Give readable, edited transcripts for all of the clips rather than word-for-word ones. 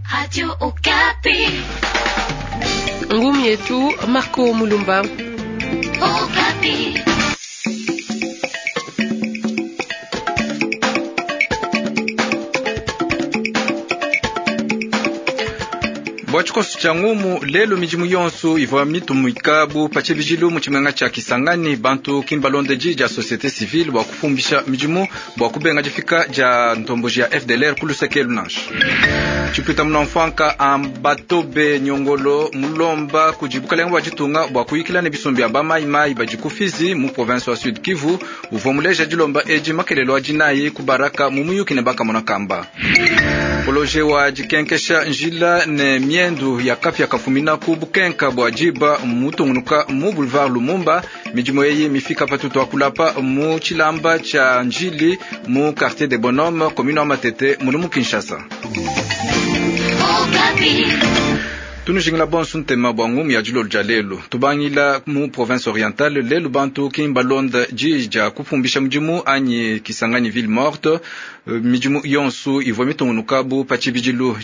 Radio Okapi. Ngumi yetu Marco Mulumba. Okapi. Bwachikosu cha ngumu lelo mijimu yonsu iva mitumu ikabu pache vijilu mchimanga cha Kisangani bantu kimbalonde jija societe civile wa kufumbisha mijimu wa kubenga jifika ja ntomboji ya FDLR kulusekelu nash. Chupita mnamfanka ambatobe nyongolo mulomba kujibuka lenga wajitunga wa kuikila ne bisombi aba mai bajikufizi mu province wa Sud Kivu uvomuleja jilomba eji makelelo ajinayi kubaraka mumuyuki ne baka monakamba. Poloje wa jikenkesha njila ne miendu ya kafya kafumina kubukenka bwa jiba mutungunuka mu boulevard Lumumba mijimo yeyi mifika patuto akulapa mu chilamba cha njili mu quartier de Bonhomme commune wa Matete mu Kinshasa. Tunujingila bonsu ntema bwangu ya jilo jalelo tubangila mu province orientale lelo bantu kimbalonda jija kufumbisha mjimu anyi Kisangani ville morte mijimu yonsu ivo mitungunukabu pachi bijilu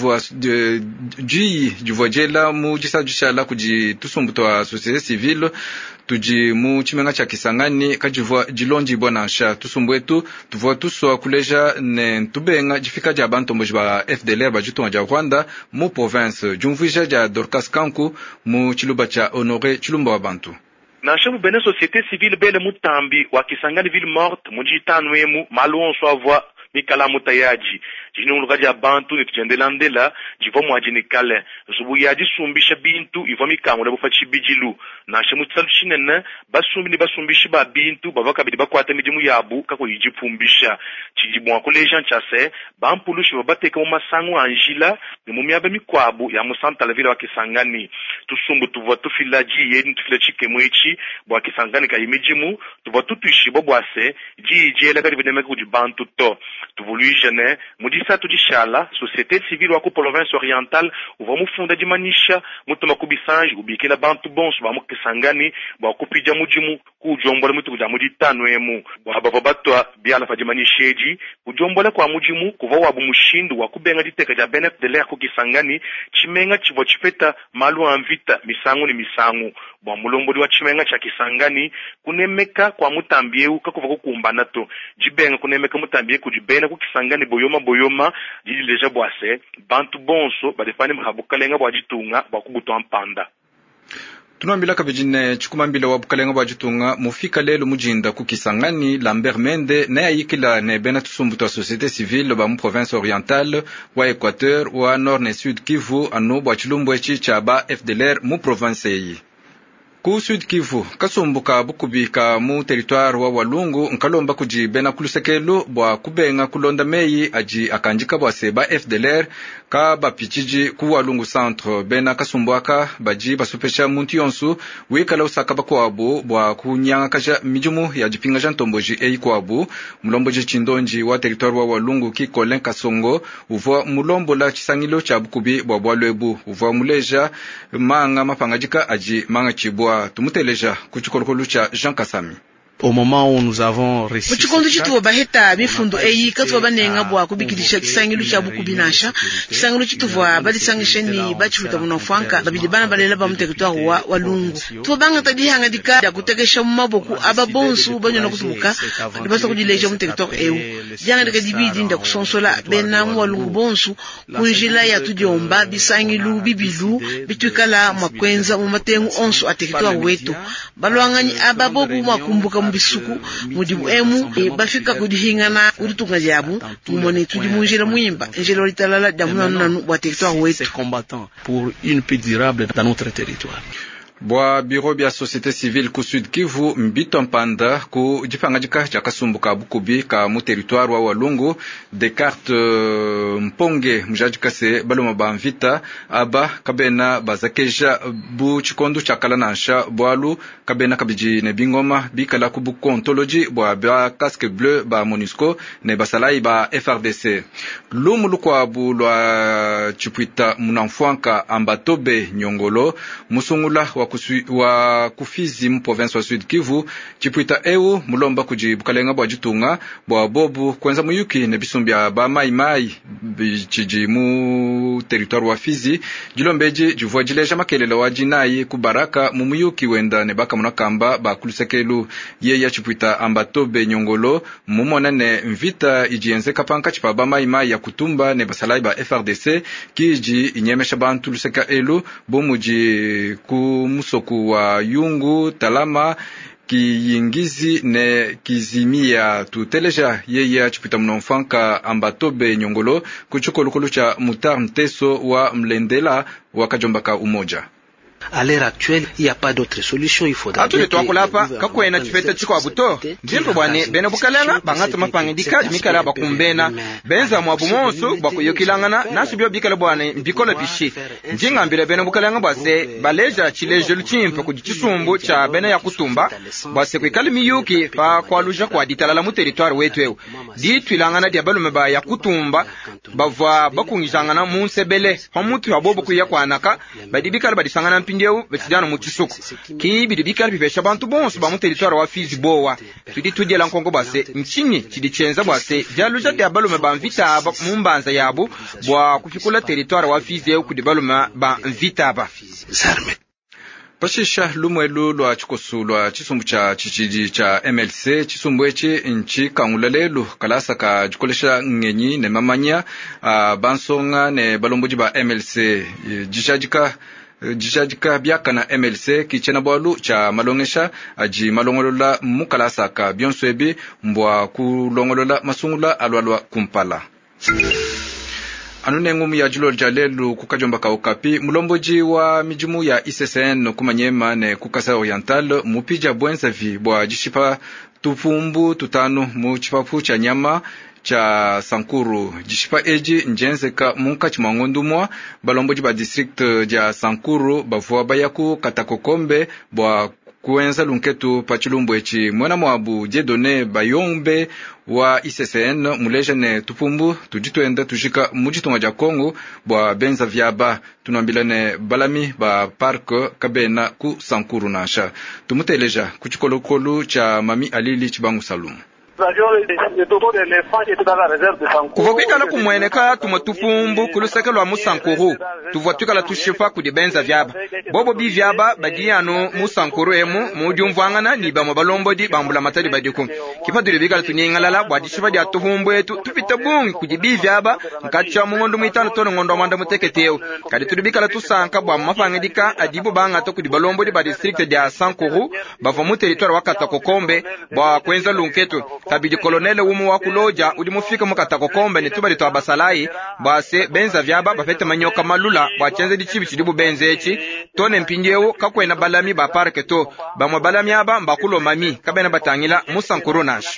jivwa jela mu jisajushala kuji tusumbutwa société civile tuji mu chimenga cha Kisangani kajivwa jilonji bwanasha tusumbwetu tuvwa tuswa kuleja ne ntubenga jifika ja bantu mbojiba FDLR bajutonga ja Rwanda mu province jumvija ja Dorcas Kanku mu chiluba cha Honoré chilumba wa bantu na shamu bene société civile bele mutambi wa Kisangani ville morte mujitanwemu maluonso avwa mikala mutayaji jinungu kaja bantu nitujendelandela jivo mwajini kale zubu yaji sumbisha bintu ivo mikamu lebu fachi bijilu na shamu tsalu chinene basumbisha ba bintu bavaka bidi bakwata mijimu yabu kako yijipumbisha chijibu wakuleja nchase bampulushi wabateka mu masangu anjila ni mumiabe mikwabu ya musanta la vile wa Kisangani tusumbu tuva tufilaji yedi tufila chike mwechi bwa Kisangani ka imijimu tuva tutuishi bobwase jijela kadi videmeka kujibantu to tuvuluijene mudisa tudishala société civile wa ku province orientale uva mufunda dimanisha mutuma kubisanji ubikila bantu bonso ba mu Kisangani ba kupija mujimu kujombola mutu kuja muditanwemu baba batwa biala fadimanisheji kujombola kwa mujimu kuva wabu mushindu wa kubenga diteka ja benet de l'air ku Kisangani chimenga chivo chipeta malu anvita misangu ni misangu bwa mulombodi wa chimenga cha Kisangani kunemeka kwa mutambieu kakuva kukumbana to jibenga kunemeka mutambieu kujibena ku Kisangani boyoma jiji leja bwase bantu bonso badefani mhabukalenga bwa jitunga bwa kugutwa mpanda. Tunambila kabijine chukumambila wabukalenga bwa jitunga mufika lelo mujinda ku Kisangani Lambert Mende na yikila ne bena tusumbuto société civile ba mu province orientale wa Équateur wa Nord ne Sud Kivu anu bwa chilumbu cha ba FDLR mu province yi. Ku Sud Kivu kasumbuka bukubika mu territoire wa Walungu nkalomba kujibena kulusekelo bwa kubenga kulonda meyi aji akanjika bwa seba FDLR ka bapichiji ku Walungu centre bena kasumbuaka baji basupesha muntu yonsu wikala usaka bakwabu bwa kunyanga kaja mijumu ya jipinga jantomboji eikwabu mulomboji chindonji wa territoire wa Walungu Kikolen Kasongo uva mulombo la chisangilo cha bukubi bwa bwalwebu uva muleja manga mapangajika aji manga chibwa tumuteleja kuchikolokolu cha Jean Kasami. Au moment où nous avons réussi muchikondo chituwa baheta mifundo eyi katwa banenga bwa kubikilisha kisangilu cha bukubinasha kisangilu chituwa balisangisheni bachifuta munafwanka babidi bana balela ba muteritwari wa Walungu tuwa banga tabihanga dika ya kutekesha mumaboku ababonsu banyona kutubuka basa kujileja muteritwari ewu janga dika dibidi nda kusonsola bena mu Walungu bonsu kunjila ya tudiomba bisangilu bibilu bitwikala makwenza mu matengu onsu ateritwari wetu balwangani ababoku makumbuka mbisuku mudibu emu bafika kudihingana urutunga jabu tumone tudimunjira muimba njelo litalala damunanu bwa territoire wetu pour une paix durable dans notre territoire. Bwa biro bya société civile ku Sud Kivu mbito mpanda ku jipangajika cha kasumbuka bukubi ka mu territoire wa Walungu Descartes Mponge mjajika se baloma banvita aba kabena bazakeja bu chikondo cha kalanansha bwalu kabena kabiji ne bingoma bikala ku bukontology bwa ba casque bleu ba MONUSCO ne basalai ba FRDC lumulu kwa bu lwa chipuita munamfwanka ambatobe nyongolo musungula wa kufizi mu province wa Sud Kivu chipuita eu mulomba kuji bukalenga bwa jitunga bwa bobu kwenza muyuki ne bisumbya ba mai chiji mu territoire wa Fizi jilombeji juvwa jileja makelele wa jinai kubaraka mu muyuki wenda ne baka munakamba ba kulusekelu ye ya chipuita Ambatobe Nyongolo mumona ne mvita ijienze kapanka chipa ba mai ya kutumba ne basalai ba FRDC kiji inyemesha bantu luseka elu bomuji ku musoku wa Yungu Talama kiyingizi ne kizimia tuteleja yeye chipita mnonfanka Ambatobe Nyongolo kuchukolukulu cha Mutar Mteso wa Mlendela wakajombaka umoja. À l'heure actuelle, il n'y a pas d'autre solution, il faudra atuli twakulapa kakwena chifete chiko abuto ndimbo bwane bene bukalanga bangatu mapangidika mikala bakumbena benza mwabu monsu bakuyokilangana nasibyo bikala bwane mbikola bishi njingambile bene bukalanga bwase baleja chileje luchimpe kujichisumbu cha bene ya kutumba bwase kwikali miyuki pa kwaluja kwa ditalala mu territoire wetu ditwilangana dia balume ba ya kutumba bava bakungizangana mu nsebele hamutu abobo kuya kwanaka badibikala badisangana mpindeu betijana mu chisuku ki bidibikala bivesha bantu bonso ba mu territoire wa Fizi bowa tudituje la nkongo base nchinyi chidichenza bwase byaluja dia balume ba mvita aba mu mbanza yabo bwa kufikula territoire wa Fizi ku dibalume ba mvita aba zarme pashisha lumwelu lwa chikosu lwa chisumbu cha chichiji cha MLC chisumbu echi nchi kangulalelu kalasa ka jukolesha ngenyi ne mamanya bansonga ne balomboji ba MLC jishajika byaka na MLC kichena bwalu cha malongesha aji malongolola mukalasa ka byonswebi mbwa kulongolola masungula alwalwa kumpala anune ngumu ya julo jalelu kukajomba ka Okapi mulomboji wa mijimu ya ICCN kumanyema ne kukasa oriental mupija bwenza vi bwa jishipa tufumbu tutanu mu chipapu cha nyama cha Sankuru jishipa eji njenzeka munka chimangondumwa balomboji ba district ja Sankuru bavua bayaku katakokombe bwa kuenza lunketu pachilumbu echi mwena mwabu jedone bayombe wa ICCN muleja ne tupumbu tujituenda tujika mujitunga ja Kongo bwa benza vyaba tunambilane balami ba park kabena ku Sankuru nasha tumuteleja kuchikolokolu cha Mami Alili Chibangu Salumu kuvokikala kumweneka tumatupumbu kulusekelwa musankuru tuvotukala tushifa kudibenza vyaba bobo bi vyaba badiyano musankuru emu mujumvangana ni bamo balombodi bambula matadi badiku kipadure bikala tunyingalala bwadishifa dia tuhumbu etu tupita bungi kudibi vyaba nkacha mungondo mwitano tono ngondo manda muteketeu kadi tudibikala tusanka bwa mafangidika adibu banga to kudibalombodi ba district dia Sankuru bavo mu territoire wakata kokombe bwa kwenza lunketu kabidi kolonele umu wa kuloja udimufika mukatakokombe ni tuba lito abasalai base benza vyaba bafete manyoka malula bwachenze dichibi chidibu benze echi tone mpinjewo kakwena balami ba parke to bamwe balami aba mbakulo mami kabena batangila Musankuru nash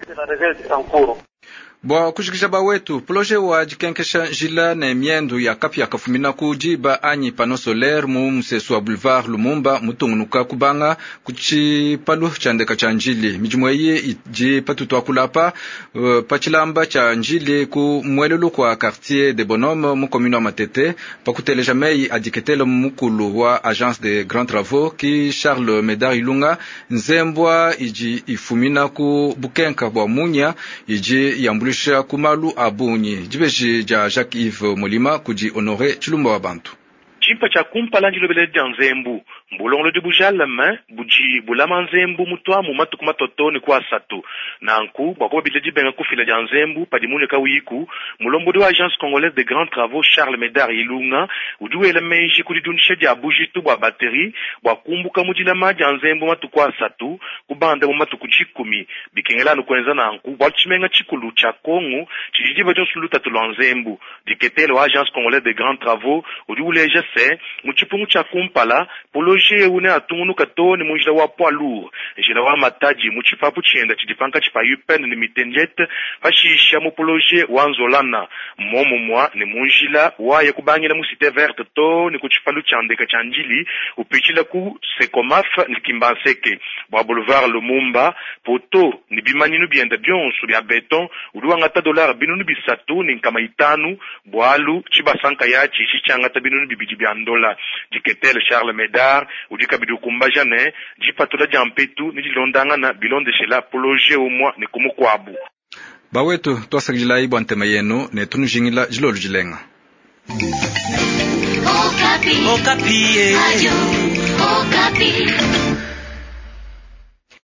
bwa kushikisha ba wetu proje wa jikenkesha jila na miendu ya kapya kafumina kujiba anyi pano solaire mu msesu wa boulevard Lumumba mutungunuka kubanga kuchipalu chandeka cha njili mijumweye iji patutwa kulapa pachilamba cha njili ku mwelulu kwa quartier de Bonhomme mu commune wa Matete pakuteleja mei adiketele mukulu wa agence de grands travaux ki Charles Medard Ilunga nzembwa iji ifumina ku bukenka bwa munya iji yambulu kumalu abunyi jibeji ja Jacques-Yves Molima kuji honore chilumba wa bantu chimpa cha kumpala njilo bele dia nzembu mbulongolo di bujala main buji bulama nzembu mutwa mu matuku matoto ni kwa satu na nku bako bileji benga kufila dia nzembu padimunye ka wiku mulombo de agence congolaise de grands travaux Charles Medard Ilunga uduwe le menji kudi dunshe dia bujitu bwa bateri bwa kumbuka mujina maji nzembu matuku kwa satu kubanda mu matuku 10 bikengela no kwenza na nku bwa chimenga chikulu cha Kongo chijiba jo suluta tulwa nzembu diketelo agence congolaise de grands travaux uduwe se muchipungu cha kumpala poloje une atungunu katoni mujila wa poids lourd jila wa mataji muchipapu chienda chidipanka chipa yupen ni mitenjet fashisha mu poloje wanzolana momo mwa ni mujila wa yakubangila mu cité verte to ni kuchipalu chandeka chanjili upichila ku sekomaf ni kimbanseke bwa boulevard Lumumba poto ni bimaninu bienda byonsu bya beton uduanga ta $binunu bisatu ni kama itanu bwalu chibasanka yachi chichanga ta binunu bibiji biandola jiketel Charles Medard ujika bidukumba jane jipatola jampetu ni jilondanga na bilonde shela poloje umwa ni kumukwabu bawetu twasakijila ibo antema yenu ne tunujingila jilolu jilenga Okapi. Okapi. Radio Okapi.